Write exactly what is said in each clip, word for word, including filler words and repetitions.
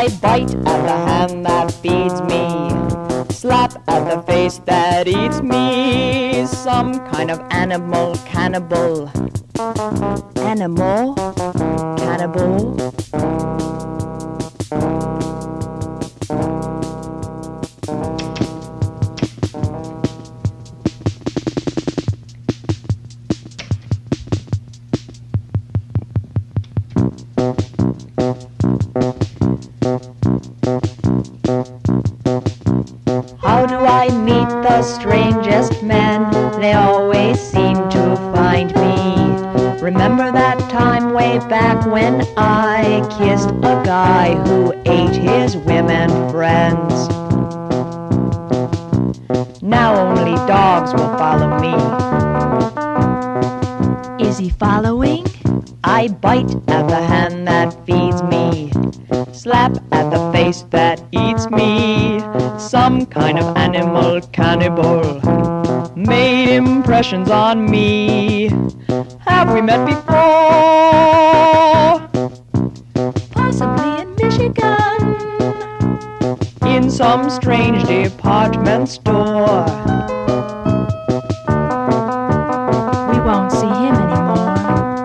I bite at the hand that feeds me, slap at the face that eats me. Some kind of animal cannibal. Animal cannibal. How do I meet the strangest men? They always seem to find me. Remember that time way back when I kissed a guy who ate his women friends? Now only dogs will follow me. Is he following? I bite at the hand that feeds me, slap at the face that eats me. Some kind of animal cannibal made impressions on me. Have we met before? Possibly in Michigan, in some strange department store. We won't see him anymore.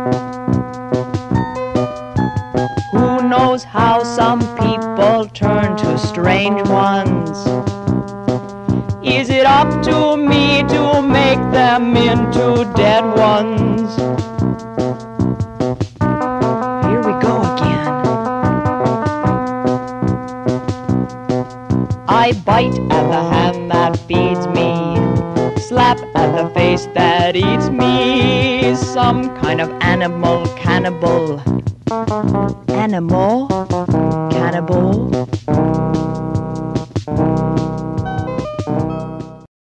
Who knows how some people turn to strange ones? Is it up to me to make them into dead ones? Here we go again. I bite at the hand that feeds me, slap at the face that eats me. Some kind of animal cannibal. Animal cannibal.